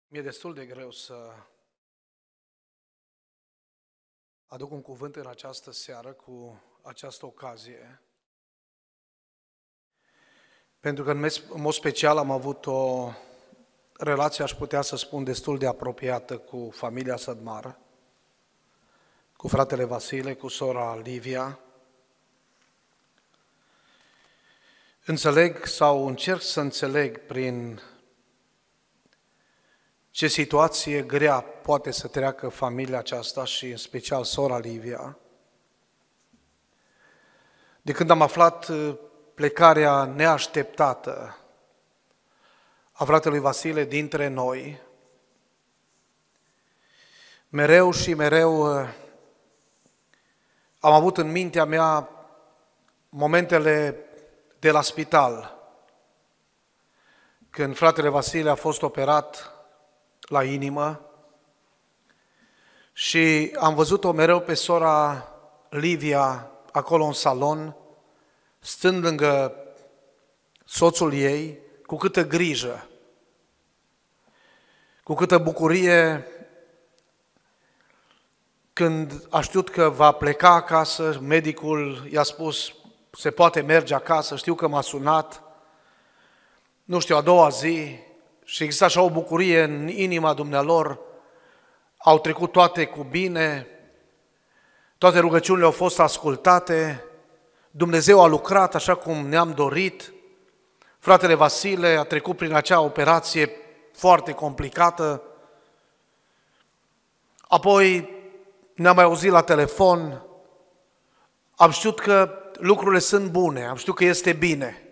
Mi-e destul de greu să aduc un cuvânt în această seară cu această ocazie, pentru că în mod special am avut o relație, aș putea să spun, destul de apropiată cu familia Sădmar, cu fratele Vasile, cu sora Livia. Înțeleg sau încerc să înțeleg prin ce situație grea poate să treacă familia aceasta și în special sora Livia. De când am aflat plecarea neașteptată a fratelui Vasile dintre noi, mereu și mereu am avut în mintea mea momentele de la spital, când fratele Vasile a fost operat la inimă și am văzut-o mereu pe sora Livia acolo în salon, stând lângă soțul ei, cu câtă grijă, cu câtă bucurie, când a știut că va pleca acasă, medicul i-a spus, se poate merge acasă, știu că m-a sunat, nu știu, a doua zi, și exista așa o bucurie în inima dumnealor, au trecut toate cu bine, toate rugăciunile au fost ascultate, Dumnezeu a lucrat așa cum ne-am dorit, fratele Vasile a trecut prin acea operație foarte complicată, apoi ne-am mai auzit la telefon, am știut că lucrurile sunt bune, am știut că este bine.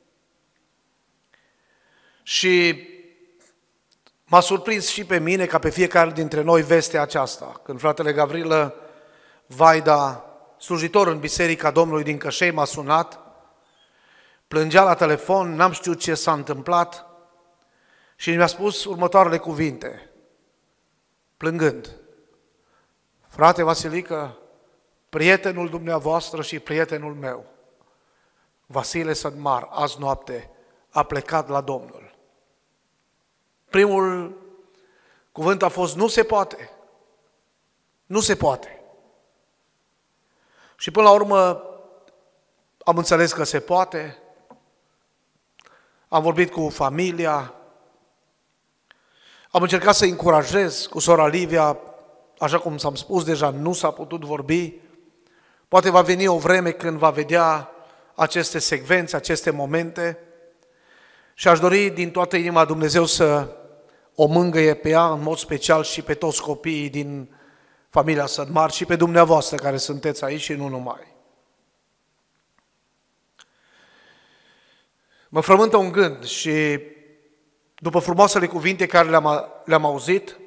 Și m-a surprins și pe mine, ca pe fiecare dintre noi, vestea aceasta. Când fratele Gavrilă Vaida, slujitor în Biserica Domnului din Cășei, m-a sunat, plângea la telefon, n-am știut ce s-a întâmplat și mi-a spus următoarele cuvinte, plângând: frate Vasilică, prietenul dumneavoastră și prietenul meu, Vasile Sădmar, azi noapte a plecat la Domnul. Primul cuvânt a fost, nu se poate. Nu se poate. Și până la urmă am înțeles că se poate. Am vorbit cu familia. Am încercat să încurajez cu sora Livia, așa cum s-am spus deja, nu s-a putut vorbi. Poate va veni o vreme când va vedea aceste secvențe, aceste momente. Și aș dori din toată inima Dumnezeu să o mângâie pe ea, în mod special și pe toți copiii din familia Sădmar și pe dumneavoastră care sunteți aici și nu numai. Mă frământă un gând și după frumoasele cuvinte care le-am auzit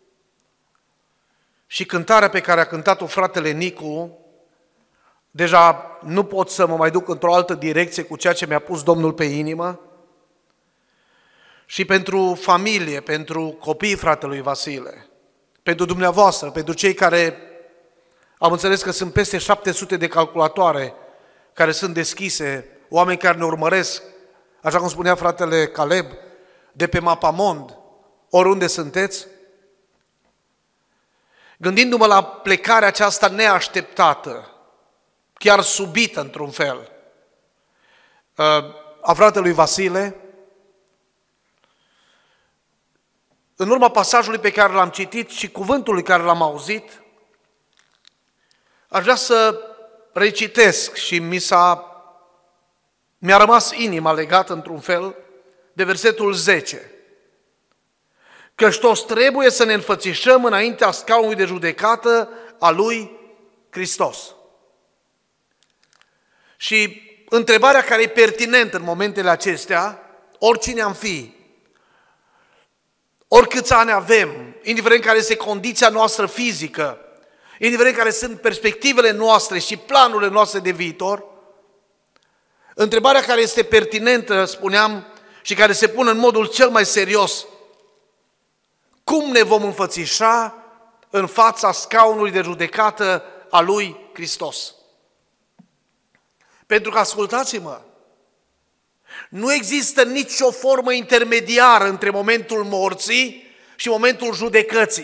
și cântarea pe care a cântat-o fratele Nicu, deja nu pot să mă mai duc într-o altă direcție cu ceea ce mi-a pus Domnul pe inimă. Și pentru familie, pentru copiii fratelui Vasile, pentru dumneavoastră, pentru cei care am înțeles că sunt peste 700 de calculatoare care sunt deschise, oameni care ne urmăresc, așa cum spunea fratele Caleb, de pe Mapamond, oriunde sunteți, gândindu-mă la plecarea aceasta neașteptată, chiar subită într-un fel, a fratelui Vasile, în urma pasajului pe care l-am citit și cuvântului care l-am auzit, aș vrea să recitesc și mi-a rămas inima legată într-un fel de versetul 10. Căci toți trebuie să ne înfățișăm înaintea scaunului de judecată a lui Hristos. Și întrebarea care e pertinentă în momentele acestea, oricine am fi, oricâți ani avem, indiferent care este condiția noastră fizică, indiferent care sunt perspectivele noastre și planurile noastre de viitor, întrebarea care este pertinentă, spuneam, și care se pune în modul cel mai serios, cum ne vom înfățișa în fața scaunului de judecată a lui Hristos? Pentru că, ascultați-mă, nu există nicio formă intermediară între momentul morții și momentul judecății.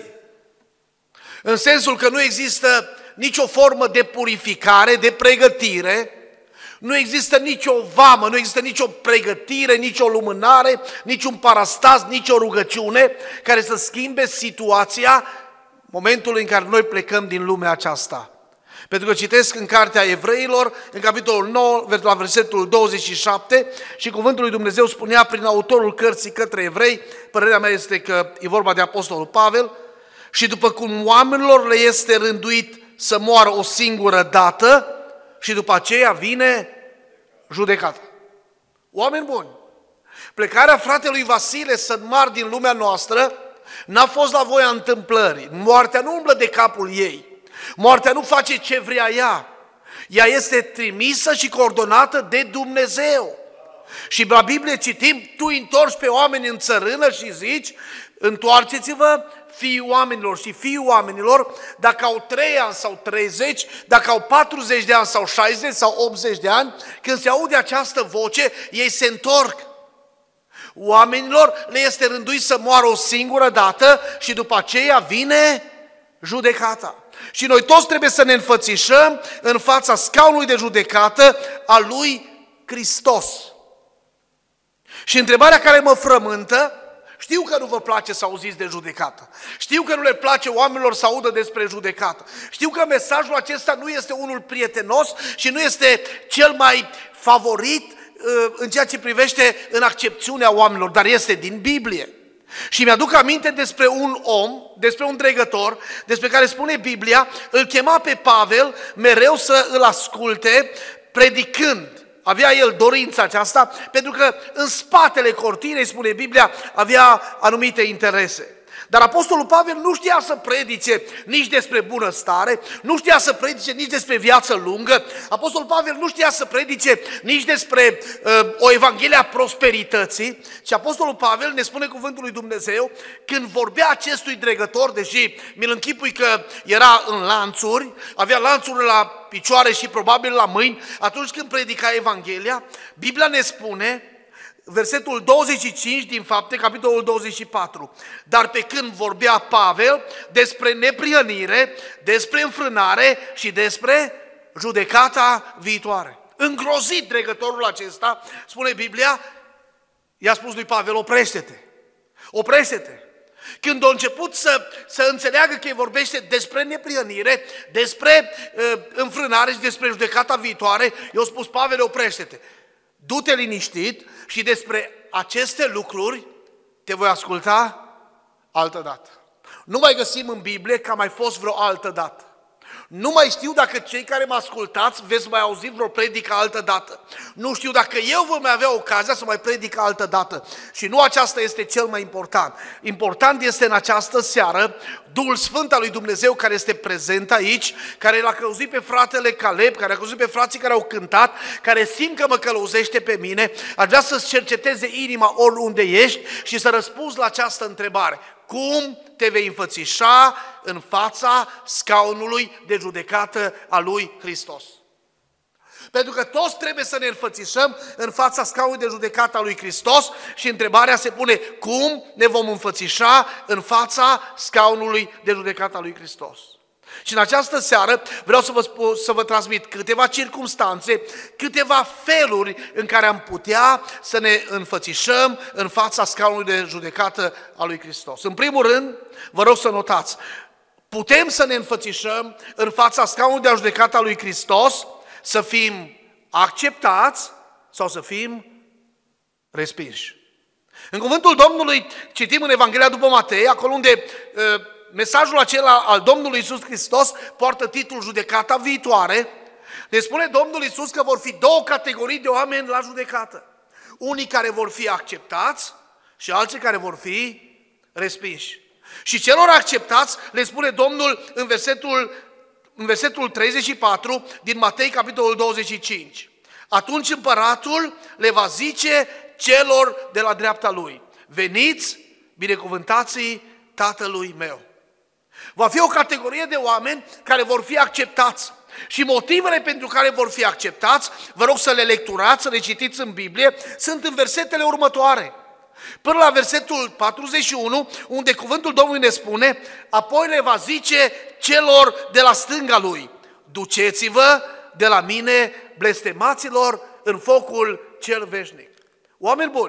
În sensul că nu există nicio formă de purificare, de pregătire, nu există nicio vamă, nu există nicio pregătire, nicio lumânare, niciun parastas, nicio rugăciune care să schimbe situația momentului în care noi plecăm din lumea aceasta. Pentru că citesc în cartea Evreilor, în capitolul 9, la versetul 27, și cuvântul lui Dumnezeu spunea prin autorul cărții către evrei, părerea mea este că e vorba de apostolul Pavel, și după cum oamenilor le este rânduit să moară o singură dată și după aceea vine judecata. Oameni buni, plecarea fratelui Vasile Sădmar din lumea noastră n-a fost la voia întâmplării. Moartea nu umblă de capul ei. Moartea nu face ce vrea ea. Ea este trimisă și coordonată de Dumnezeu. Și la Biblie citim, tu întorci pe oameni în țărână și zici, întoarceți-vă, fiii oamenilor și fiii oamenilor, dacă au 3 ani sau 30, dacă au 40 de ani sau 60 sau 80 de ani, când se aude această voce, ei se întorc. Oamenilor le este rânduit să moară o singură dată și după aceea vine judecata. Și noi toți trebuie să ne înfățișăm în fața scaunului de judecată a lui Hristos. Și întrebarea care mă frământă, știu că nu vă place să auziți de judecată. Știu că nu le place oamenilor să audă despre judecată. Știu că mesajul acesta nu este unul prietenos și nu este cel mai favorit în ceea ce privește în accepțiunea oamenilor, dar este din Biblie. Și mi-aduc aminte despre un om, despre un dregător, despre care spune Biblia, îl chema pe Pavel mereu să îl asculte predicând. Avea el dorința aceasta, pentru că în spatele cortinei, spune Biblia, avea anumite interese. Dar apostolul Pavel nu știa să predice nici despre bunăstare, nu știa să predice nici despre viață lungă, apostolul Pavel nu știa să predice nici despre o evanghelie a prosperității, și apostolul Pavel ne spune cuvântul lui Dumnezeu, când vorbea acestui dregător, deși mi-l închipui că era în lanțuri, avea lanțuri la picioare și probabil la mâini, atunci când predica Evanghelia, Biblia ne spune, versetul 25 din Fapte, capitolul 24. Dar pe când vorbea Pavel despre neprihănire, despre înfrânare și despre judecata viitoare. Îngrozit dregătorul acesta, spune Biblia, i-a spus lui Pavel, oprește-te, oprește-te. Când a început să înțeleagă că îi vorbește despre neprihănire, despre înfrânare și despre judecata viitoare, i-a spus, Pavel, oprește-te. Du-te liniștit și despre aceste lucruri te voi asculta altă dată. Nu mai găsim în Biblie că a mai fost vreo altă dată. Nu mai știu dacă cei care mă ascultați veți mai auzi vreo predică altă dată. Nu știu dacă eu voi mai avea ocazia să mai predic altă dată. Și nu aceasta este cel mai important. Important este în această seară Duhul Sfânt al lui Dumnezeu care este prezent aici, care l-a călăuzit pe fratele Caleb, care a călăuzit pe frații care au cântat, care simt că mă călăuzește pe mine. Aș vrea să-ți cerceteze inima oriunde ești și să răspunzi la această întrebare. Cum te vei înfățișa în fața scaunului de judecată a lui Hristos? Pentru că toți trebuie să ne înfățișăm în fața scaunului de judecată a lui Hristos și întrebarea se pune, cum ne vom înfățișa în fața scaunului de judecată a lui Hristos? Și în această seară vreau să vă transmit câteva circumstanțe, câteva feluri în care am putea să ne înfățișăm în fața scaunului de judecată a lui Hristos. În primul rând, vă rog să notați, putem să ne înfățișăm în fața scaunului de judecată a lui Hristos, să fim acceptați sau să fim respinși. În cuvântul Domnului citim în Evanghelia după Matei, acolo unde mesajul acela al Domnului Iisus Hristos poartă titlul Judecata viitoare, ne spune Domnul Iisus că vor fi 2 categorii de oameni la judecată. Unii care vor fi acceptați și alții care vor fi respinși. Și celor acceptați le spune Domnul în versetul 34 din Matei, capitolul 25. Atunci împăratul le va zice celor de la dreapta lui, veniți, binecuvântații Tatălui meu. Va fi o categorie de oameni care vor fi acceptați. Și motivele pentru care vor fi acceptați, vă rog să le lecturați, să le citiți în Biblie, sunt în versetele următoare. Până la versetul 41, unde cuvântul Domnului ne spune, apoi le va zice celor de la stânga lui, duceți-vă de la mine, blestemaților, în focul cel veșnic. Oameni buni,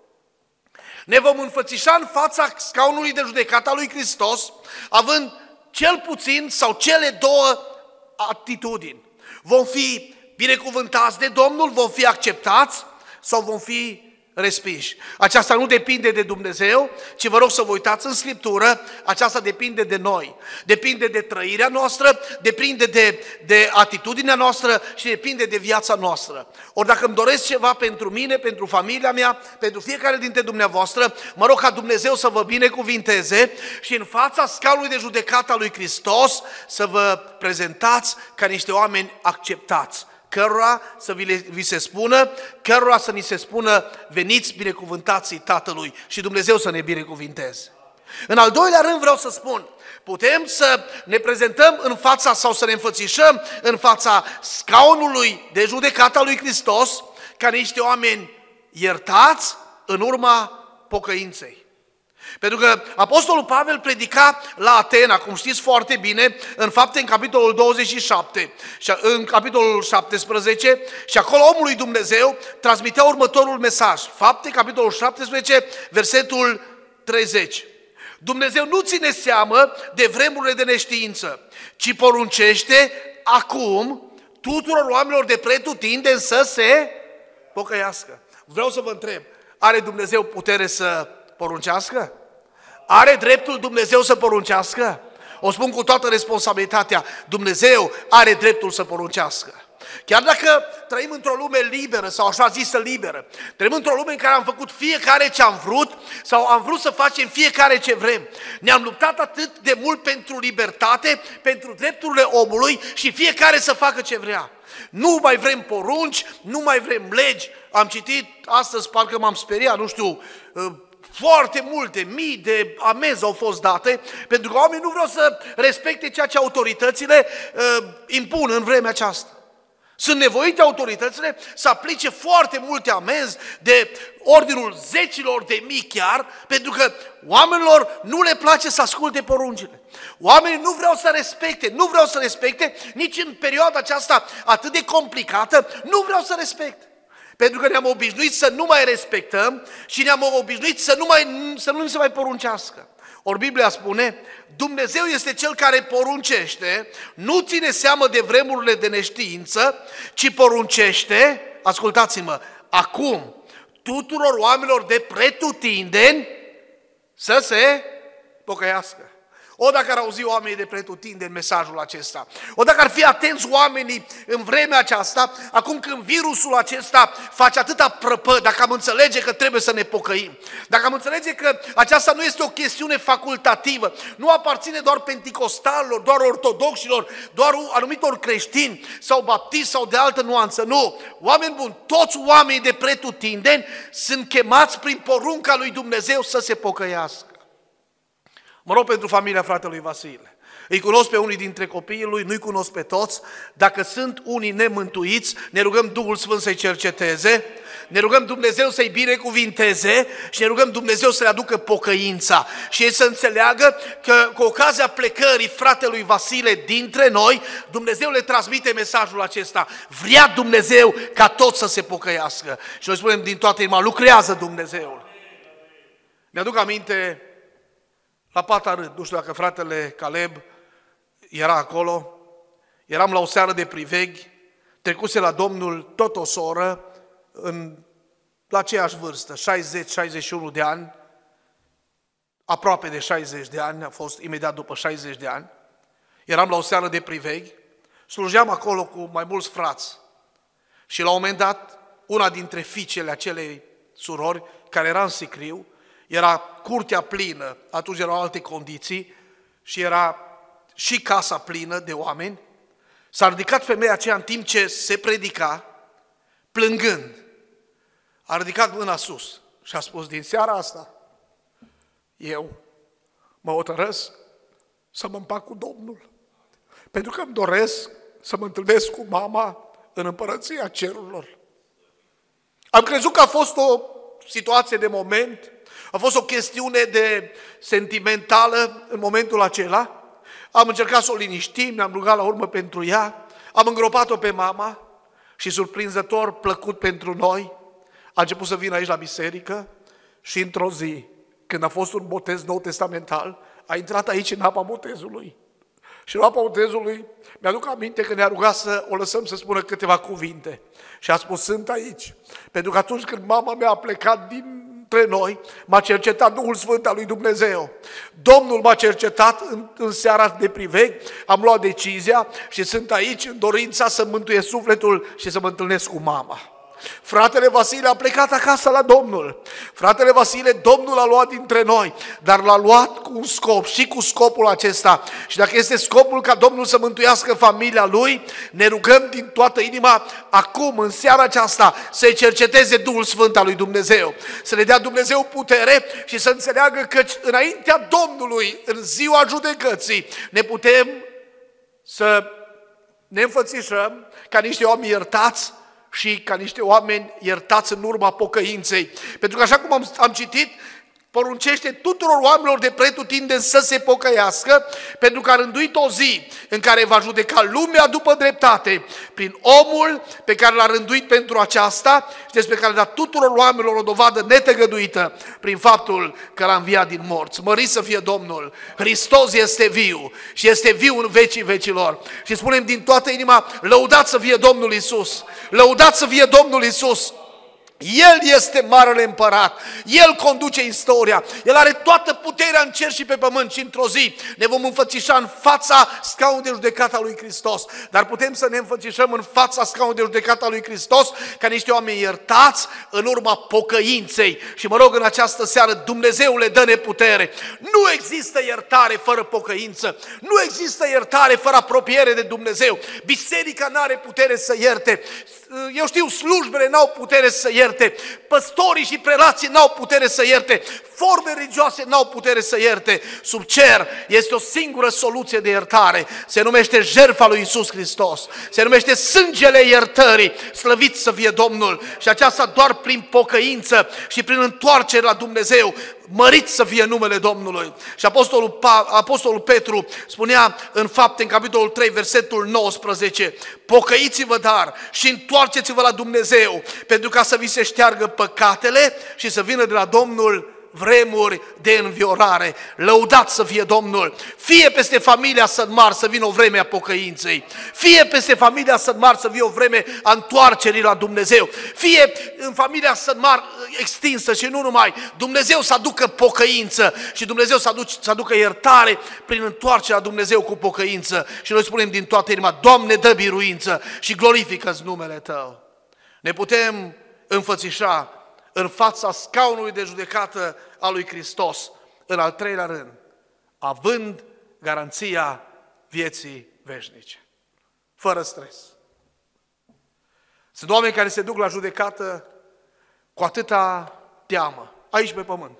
ne vom înfățișa în fața scaunului de judecată al lui Hristos, având cel puțin sau cele două atitudini. Vom fi binecuvântați de Domnul, vom fi acceptați sau vom fi respinși. Aceasta nu depinde de Dumnezeu, ci vă rog să vă uitați în Scriptură, aceasta depinde de noi. Depinde de trăirea noastră, depinde de atitudinea noastră și depinde de viața noastră. Ori dacă îmi doresc ceva pentru mine, pentru familia mea, pentru fiecare dintre dumneavoastră, mă rog ca Dumnezeu să vă binecuvinteze și în fața scaunului de judecată a lui Hristos să vă prezentați ca niște oameni acceptați, cărora să vi se spună, cărora să ni se spună, veniți binecuvântații Tatălui și Dumnezeu să ne binecuvinteze. În al doilea rând vreau să spun, putem să ne prezentăm în fața sau să ne înfățișăm în fața scaunului de judecată a lui Hristos ca niște oameni iertați în urma pocăinței. Pentru că Apostolul Pavel predica la Atena, cum știți foarte bine, în Fapte, în capitolul 27, și în capitolul 17, și acolo omul lui Dumnezeu transmitea următorul mesaj. Fapte, capitolul 17, versetul 30. Dumnezeu nu ține seamă de vremurile de neștiință, ci poruncește acum tuturor oamenilor de pretutindeni să se pocăiască. Vreau să vă întreb, are Dumnezeu putere să poruncească? Are dreptul Dumnezeu să poruncească? O spun cu toată responsabilitatea, Dumnezeu are dreptul să poruncească. Chiar dacă trăim într-o lume liberă sau așa zisă liberă, trăim într-o lume în care am făcut fiecare ce am vrut sau am vrut să facem fiecare ce vrem. Ne-am luptat atât de mult pentru libertate, pentru drepturile omului și fiecare să facă ce vrea. Nu mai vrem porunci, nu mai vrem legi. Am citit astăzi, parcă m-am speriat, nu știu, foarte multe, mii de amenzi au fost date, pentru că oamenii nu vreau să respecte ceea ce autoritățile impun în vremea aceasta. Sunt nevoite autoritățile să aplice foarte multe amenzi de ordinul zecilor de mii chiar, pentru că oamenilor nu le place să asculte poruncile. Oamenii nu vreau să respecte, nici în perioada aceasta atât de complicată, nu vreau să respecte. Pentru că ne-am obișnuit să nu mai respectăm și ne-am obișnuit să nu se mai poruncească. Ori Biblia spune, Dumnezeu este Cel care poruncește, nu ține seamă de vremurile de neștiință, ci poruncește, ascultați-mă, acum, tuturor oamenilor de pretutindeni să se pocăiască. O, dacă ar auzi oamenii de pretutindeni mesajul acesta, o, dacă ar fi atenți oamenii în vremea aceasta, acum când virusul acesta face atâta prăpăd, dacă am înțelege că trebuie să ne pocăim, dacă am înțelege că aceasta nu este o chestiune facultativă, nu aparține doar penticostalilor, doar ortodoxilor, doar anumitor creștini sau baptiști sau de altă nuanță, nu. Oameni buni, toți oamenii de pretutindeni sunt chemați prin porunca lui Dumnezeu să se pocăiască. Mă rog pentru familia fratelui Vasile. Îi cunosc pe unii dintre copiii lui, nu-i cunosc pe toți. Dacă sunt unii nemântuiți, ne rugăm Duhul Sfânt să-i cerceteze, ne rugăm Dumnezeu să-i binecuvinteze și ne rugăm Dumnezeu să le aducă pocăința. Și ei să înțeleagă că cu ocazia plecării fratelui Vasile dintre noi, Dumnezeu le transmite mesajul acesta. Vrea Dumnezeu ca toți să se pocăiască. Și noi spunem din toată inima, lucrează Dumnezeul. Mi-aduc aminte la Patarât, nu știu dacă fratele Caleb era acolo, eram la o seară de priveghi, trecuse la Domnul tot o soră, la aceeași vârstă, 60-61 de ani, aproape de 60 de ani, a fost imediat după 60 de ani, eram la o seară de priveghi, slujeam acolo cu mai mulți frați și la un moment dat, una dintre fiicele acelei surori, care era în sicriu, era curtea plină, atunci erau alte condiții și era și casa plină de oameni. S-a ridicat femeia aceea în timp ce se predica, plângând. A ridicat mâna sus și a spus, din seara asta, eu mă hotărăsc să mă împac cu Domnul. Pentru că îmi doresc să mă întâlnesc cu mama în împărăția cerurilor. Am crezut că a fost o situație de moment, a fost o chestiune de sentimentală în momentul acela. Am încercat să o liniștim, ne-am rugat la urmă pentru ea, am îngropat-o pe mama și surprinzător, plăcut pentru noi, a început să vină aici la biserică și într-o zi, când a fost un botez nou testamental, a intrat aici în apa botezului. Și în apa botezului mi-aduc aminte că ne-a rugat să o lăsăm să spună câteva cuvinte. Și a spus, sunt aici. Pentru că atunci când mama mea a plecat dintre noi, m-a cercetat Duhul Sfânt al lui Dumnezeu. Domnul m-a cercetat în seara de priveghi, am luat decizia și sunt aici în dorința să mântuiesc sufletul și să mă întâlnesc cu mama. Fratele Vasile a plecat acasă la Domnul. Fratele Vasile, Domnul l-a luat dintre noi, dar l-a luat cu un scop și cu scopul acesta. Și dacă este scopul ca Domnul să mântuiască familia lui, ne rugăm din toată inima acum, în seara aceasta, să-i cerceteze Duhul Sfânt al lui Dumnezeu. Să le dea Dumnezeu putere și să înțeleagă că înaintea Domnului, în ziua judecății, ne putem să ne înfățișăm ca niște oameni iertați și ca niște oameni iertați în urma pocăinței. Pentru că așa cum am citit, poruncește tuturor oamenilor de pretutindeni să se pocăiască, pentru că a rânduit o zi în care va judeca lumea după dreptate, prin omul pe care l-a rânduit pentru aceasta și despre care a dat tuturor oamenilor o dovadă netăgăduită prin faptul că l-a înviat din morți. Mărit să fie Domnul! Hristos este viu și este viu în vecii vecilor. Și spunem din toată inima, lăudat să fie Domnul Iisus! Lăudat să fie Domnul Iisus! El este Marele Împărat, El conduce istoria, El are toată puterea în cer și pe pământ și într-o zi ne vom înfățișa în fața scaunului de judecată al lui Hristos. Dar putem să ne înfățișăm în fața scaunului de judecată al lui Hristos ca niște oameni iertați în urma pocăinței. Și mă rog în această seară, Dumnezeule, dă-ne putere. Nu există iertare fără pocăință, nu există iertare fără apropiere de Dumnezeu. Biserica n-are putere să ierte, eu știu, slujbele n-au putere să ierte, păstorii și prelații n-au putere să ierte, forme religioase n-au putere să ierte. Sub cer este o singură soluție de iertare, se numește jertfa lui Iisus Hristos, se numește sângele iertării, slăvit să fie Domnul, și aceasta doar prin pocăință și prin întoarcere la Dumnezeu. Mărit să fie numele Domnului. Și Apostolul Petru spunea în Fapte, în capitolul 3, versetul 19, pocăiți-vă dar și întoarceți-vă la Dumnezeu, pentru ca să vi se șteargă păcatele și să vină de la Domnul vremuri de înviorare. Lăudat să fie Domnul! Fie peste familia Sănmar să vină o vreme a pocăinței, fie peste familia Sănmar să vină o vreme a întoarcerii la Dumnezeu, fie în familia Sănmar extinsă și nu numai, Dumnezeu să aducă pocăință și Dumnezeu să aducă iertare prin întoarcerea la Dumnezeu cu pocăință. Și noi spunem din toată inima, Doamne, dă biruință și glorifică-ți numele Tău. Ne putem înfățișa în fața scaunului de judecată a lui Hristos, în al treilea rând, având garanția vieții veșnice, fără stres. Sunt oameni care se duc la judecată cu atâta teamă, aici pe pământ.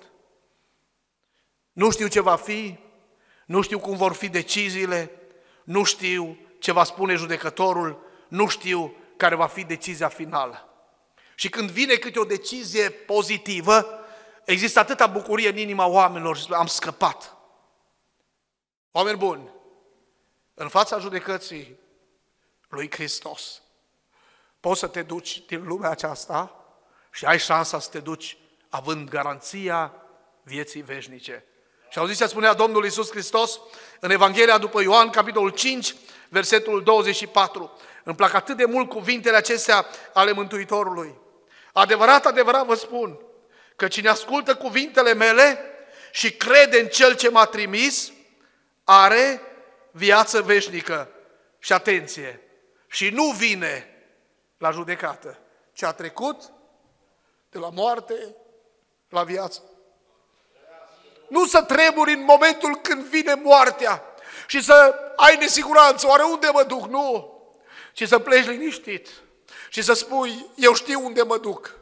Nu știu ce va fi, nu știu cum vor fi deciziile, nu știu ce va spune judecătorul, nu știu care va fi decizia finală. Și când vine câte o decizie pozitivă, există atâta bucurie în inima oamenilor și am scăpat. Oameni buni, în fața judecății lui Hristos, poți să te duci din lumea aceasta și ai șansa să te duci având garanția vieții veșnice. Și auziți ce spunea Domnul Iisus Hristos în Evanghelia după Ioan, capitolul 5, versetul 24. Îmi plac atât de mult cuvintele acestea ale Mântuitorului. Adevărat, adevărat vă spun că cine ascultă cuvintele mele și crede în Cel ce m-a trimis, are viață veșnică. Și atenție, și nu vine la judecată, ci a trecut de la moarte la viață. Nu să tremuri în momentul când vine moartea și să ai nesiguranță, oare unde mă duc? Nu, ci să pleci liniștit și să spui, eu știu unde mă duc.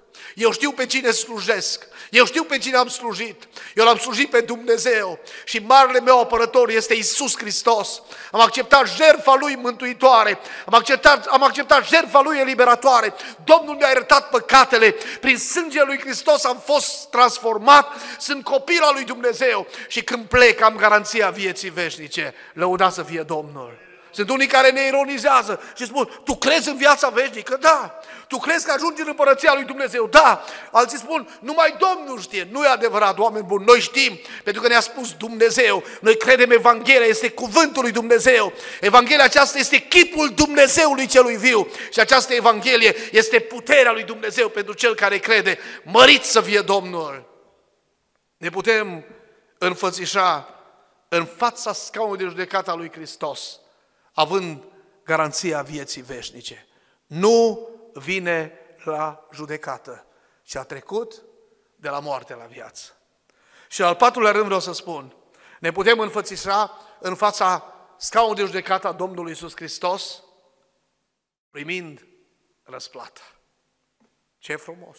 Eu știu pe cine slujesc. Eu știu pe cine am slujit. Eu l-am slujit pe Dumnezeu. Și marele meu apărător este Iisus Hristos. Am acceptat jertfa Lui mântuitoare. Am acceptat jertfa Lui eliberatoare. Domnul mi-a iertat păcatele. Prin sângele Lui Hristos am fost transformat. Sunt copil al Lui Dumnezeu. Și când plec am garanția vieții veșnice. Lăudați să fie Domnul. Sunt unii care ne ironizează și spun, tu crezi în viața veșnică? Da. Tu crezi că ajungi în împărăția lui Dumnezeu? Da. Alții spun, numai Domnul știe. Nu e adevărat, oameni buni, noi știm, pentru că ne-a spus Dumnezeu. Noi credem Evanghelia, este cuvântul lui Dumnezeu. Evanghelia aceasta este chipul Dumnezeului celui viu. Și această Evanghelie este puterea lui Dumnezeu pentru cel care crede. Mărit să fie Domnul! Ne putem înfățișa în fața scaunului de judecată a lui Hristos, având garanția vieții veșnice. Nu vine la judecată, ci a trecut de la moarte la viață. Și al patrulea rând vreau să spun, ne putem înfățișa în fața scaunului de judecată a Domnului Iisus Hristos, primind răsplata. Ce frumos!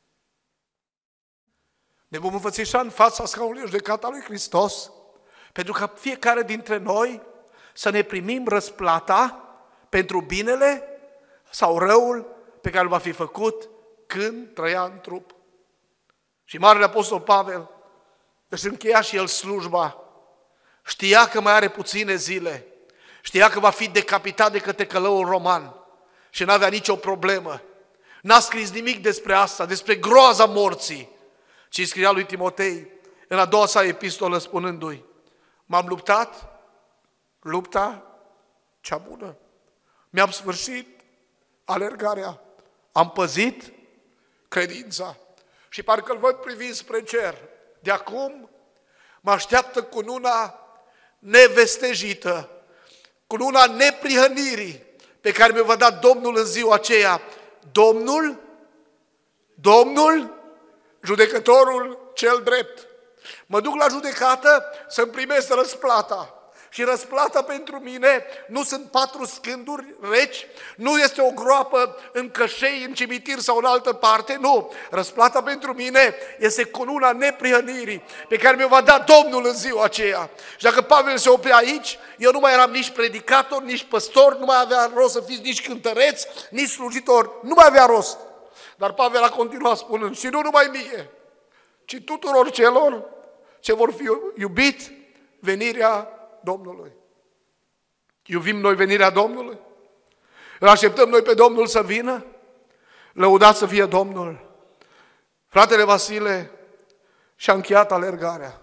Ne vom înfățișa în fața scaunului de judecată a lui Hristos, pentru că fiecare dintre noi să ne primim răsplata pentru binele sau răul pe care îl va fi făcut când trăia în trup. Și Marele Apostol Pavel își încheia și el slujba. Știa că mai are puține zile. Știa că va fi decapitat de către călăul roman. Și n-avea nicio problemă. N-a scris nimic despre asta, despre groaza morții. Ci scria lui Timotei în a doua sa epistolă spunându-i, m-am luptat lupta cea bună. Mi-am sfârșit alergarea. Am păzit credința. Și parcă-l văd privind spre cer. De acum mă așteaptă cununa nevestejită, cununa neprihănirii pe care mi-o va da Domnul în ziua aceea. Domnul, judecătorul cel drept. Mă duc la judecată să-mi primesc răsplata. Și răsplata pentru mine nu sunt 4 scânduri reci, nu este o groapă în cășei, în cimitir sau în altă parte, nu. Răsplata pentru mine este cununa neprihănirii pe care mi-o va da Domnul în ziua aceea. Și dacă Pavel se oprea aici, eu nu mai eram nici predicator, nici păstor, nu mai avea rost să fiți nici cântăreți, nici slujitor, nu mai avea rost. Dar Pavel a continuat spunând, și nu numai mie, ci tuturor celor ce vor fi iubit venirea Domnului. Iubim noi venirea Domnului? Îl așteptăm noi pe Domnul să vină? Lăudați să fie Domnul! Fratele Vasile și-a încheiat alergarea.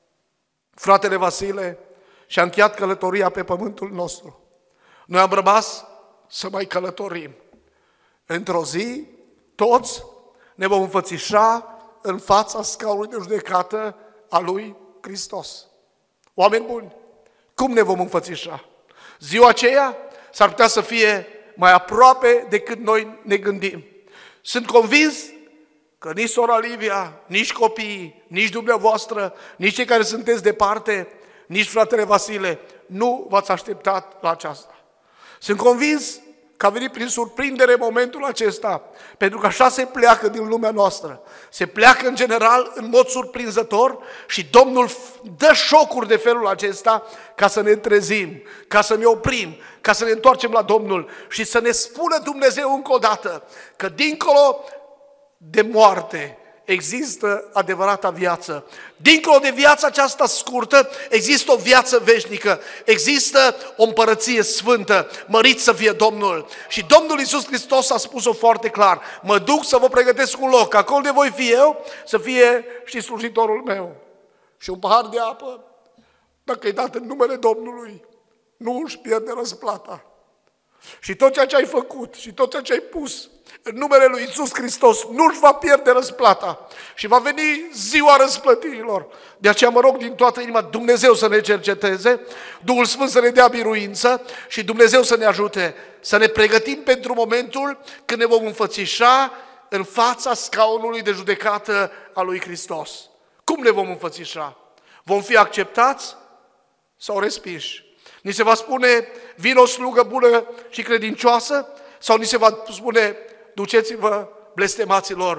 Fratele Vasile și-a încheiat călătoria pe pământul nostru. Noi am rămas să mai călătorim. Într-o zi, toți ne vom înfățișa în fața scaunului de judecată a lui Hristos. Oameni buni, cum ne vom înfățișa? Ziua aceea s-ar putea să fie mai aproape decât noi ne gândim. Sunt convins că nici sora Livia, nici copiii, nici dumneavoastră, nici cei care sunteți departe, nici fratele Vasile, nu v-ați așteptat la aceasta. Sunt convins că a venit prin surprindere momentul acesta, pentru că așa se pleacă din lumea noastră. Se pleacă în general în mod surprinzător și Domnul dă șocuri de felul acesta ca să ne trezim, ca să ne oprim, ca să ne întoarcem la Domnul și să ne spună Dumnezeu încă o dată că dincolo de moarte există adevărata viață. Dincolo de viața aceasta scurtă, există o viață veșnică, există o împărăție sfântă, mărit să fie Domnul. Și Domnul Iisus Hristos a spus-o foarte clar, mă duc să vă pregătesc un loc, acolo de voi fi eu, să fie și slujitorul meu. Și un pahar de apă, dacă e dat în numele Domnului, nu își pierde răsplata. Și tot ceea ce ai făcut și tot ceea ce ai pus în numele lui Iisus Hristos nu își va pierde răsplata și va veni ziua răsplătirilor. De aceea mă rog din toată inima Dumnezeu să ne cerceteze, Duhul Sfânt să ne dea biruință și Dumnezeu să ne ajute să ne pregătim pentru momentul când ne vom înfățișa în fața scaunului de judecată a lui Hristos. Cum ne vom înfățișa? Vom fi acceptați sau respinși? Ni se va spune, vine o slugă bună și credincioasă? Sau ni se va spune, duceți-vă, blestemaților,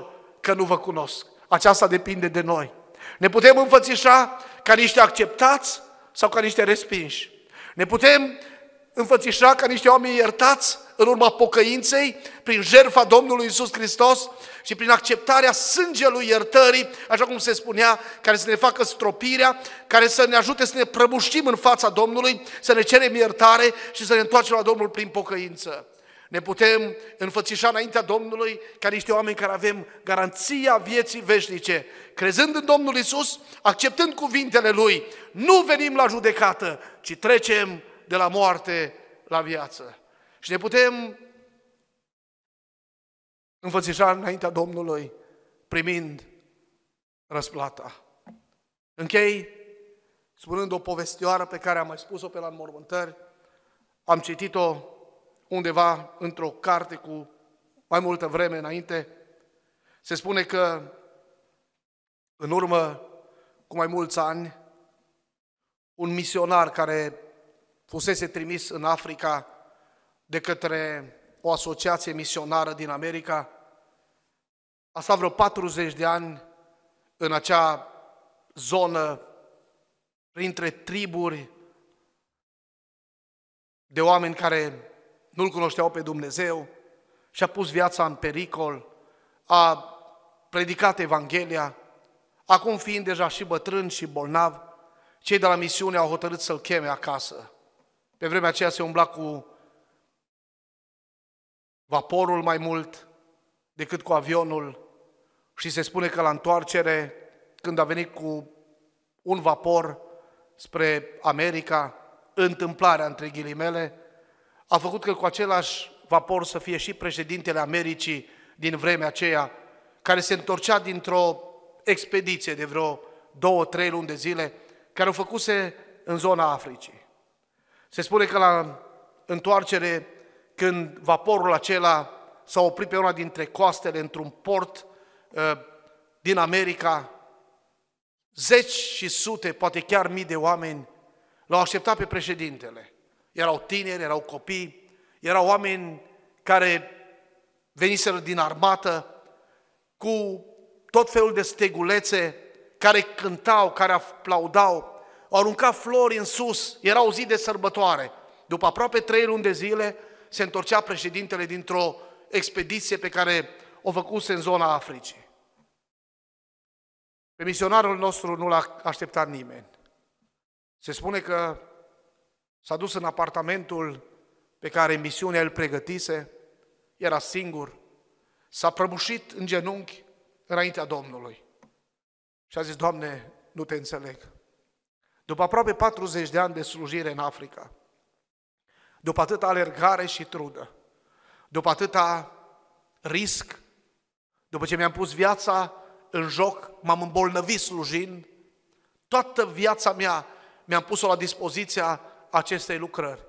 încă nu vă cunosc. Aceasta depinde de noi. Ne putem înfățișa ca niște acceptați sau ca niște respinși. Ne putem înfățișa ca niște oameni iertați în urma pocăinței, prin jertfa Domnului Iisus Hristos și prin acceptarea sângelui iertării, așa cum se spunea, care să ne facă stropirea, care să ne ajute să ne prăbușim în fața Domnului, să ne cerem iertare și să ne întoarcem la Domnul prin pocăință. Ne putem înfățișa înaintea Domnului ca niște oameni care avem garanția vieții veșnice, crezând în Domnul Iisus, acceptând cuvintele Lui. Nu venim la judecată, ci trecem de la moarte la viață. Și ne putem înfățișa înaintea Domnului primind răsplata. Închei spunând o povestioară pe care am mai spus-o pe la înmormântări. Am citit-o undeva într-o carte cu mai multă vreme înainte. Se spune că în urmă cu mai mulți ani, un misionar care fusese trimis în Africa de către o asociație misionară din America, a stat vreo 40 de ani în acea zonă, printre triburi de oameni care nu-L cunoșteau pe Dumnezeu și a pus viața în pericol, a predicat Evanghelia, acum fiind deja și bătrân și bolnav, cei de la misiune au hotărât să-l cheme acasă. Pe vremea aceea se umbla cu vaporul mai mult decât cu avionul și se spune că la întoarcere, când a venit cu un vapor spre America, întâmplarea între ghilimele, a făcut că cu același vapor să fie și președintele Americii din vremea aceea, care se întorcea dintr-o expediție de vreo 2-3 luni de zile, care o făcuse în zona Africii. Se spune că la întoarcere, când vaporul acela s-a oprit pe una dintre coastele într-un port din America, zeci și sute, poate chiar mii de oameni l-au așteptat pe președintele. Erau tineri, erau copii, erau oameni care veniseră din armată cu tot felul de stegulețe, care cântau, care aplaudau, au aruncat flori în sus, era o zi de sărbătoare. După aproape 3 luni de zile se întorcea președintele dintr-o expediție pe care o făcuse în zona Africii. Pe misionarul nostru nu l-a așteptat nimeni. Se spune că s-a dus în apartamentul pe care misiunea îl pregătise, era singur, s-a prăbușit în genunchi înaintea Domnului și a zis: Doamne, nu te înțeleg. După aproape 40 de ani de slujire în Africa, după atâta alergare și trudă, după atâta risc, după ce mi-am pus viața în joc, m-am îmbolnăvit slujind, toată viața mea mi-am pus-o la dispoziția acestei lucrări.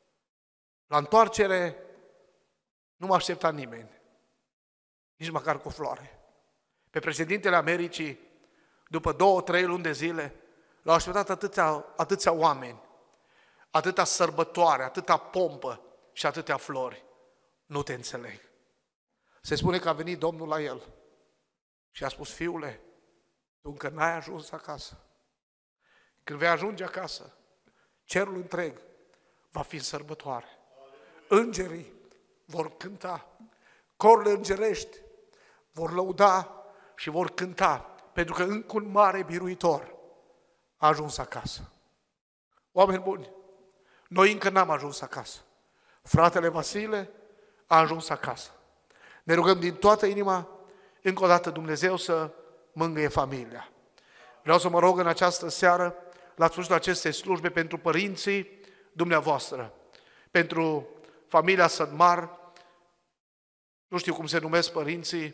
La întoarcere nu mă aștepta nimeni, nici măcar cu floare. Pe președintele Americii, după 2-3 luni de zile, l-au așteptat atâția oameni, atâta sărbătoare, atâta pompă și atâtea flori. Nu te înțeleg. Se spune că a venit Domnul la el și a spus: fiule, tu încă n-ai ajuns acasă. Când vei ajunge acasă, cerul întreg va fi în sărbătoare. Îngerii vor cânta, corurile îngerești vor lăuda și vor cânta, pentru că încă un mare biruitor a ajuns acasă. Oameni buni, noi încă n-am ajuns acasă. Fratele Vasile a ajuns acasă. Ne rugăm din toată inima, încă o dată, Dumnezeu să mângâie familia. Vreau să mă rog în această seară, la sfârșitul acestei slujbe, pentru părinții dumneavoastră, pentru familia Sădmar, nu știu cum se numesc părinții,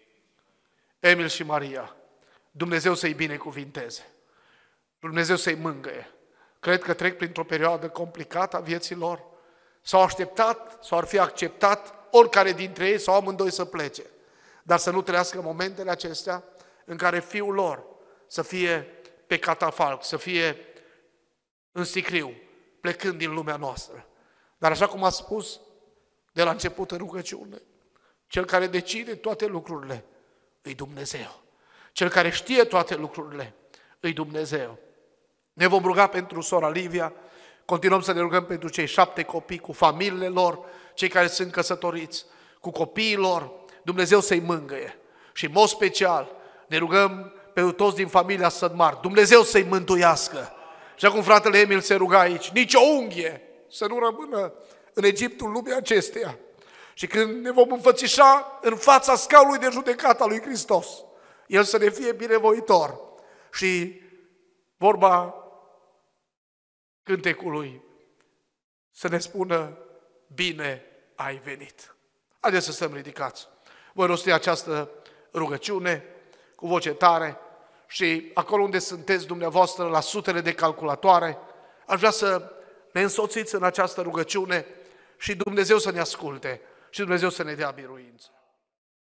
Emil și Maria. Dumnezeu să-i binecuvinteze. Dumnezeu să-i mângâie. Cred că trec printr-o perioadă complicată a vieții lor. S-au așteptat sau ar fi acceptat oricare dintre ei sau amândoi să plece. Dar să nu trăiască momentele acestea în care fiul lor să fie pe catafalc, să fie în sicriu, plecând din lumea noastră. Dar așa cum a spus de la început în rugăciune, cel care decide toate lucrurile îi Dumnezeu. Cel care știe toate lucrurile, îi Dumnezeu. Ne vom ruga pentru sora Livia, continuăm să ne rugăm pentru cei 7 copii cu familiile lor, cei care sunt căsătoriți, cu copiii lor, Dumnezeu să-i mângâie. Și în mod special ne rugăm pentru toți din familia Sădmar, Dumnezeu să-i mântuiască. Și acum fratele Emil se ruga aici, nici o unghie să nu rămână în Egiptul lumii acesteia. Și când ne vom înfățișa în fața scaunului de judecată al lui Hristos, El să ne fie binevoitor. Și vorba cântecului să ne spună, bine ai venit. Haideți să stăm ridicați. Voi rosti această rugăciune cu voce tare și acolo unde sunteți dumneavoastră la sutele de calculatoare, aș vrea să ne însoțiți în această rugăciune și Dumnezeu să ne asculte și Dumnezeu să ne dea biruință.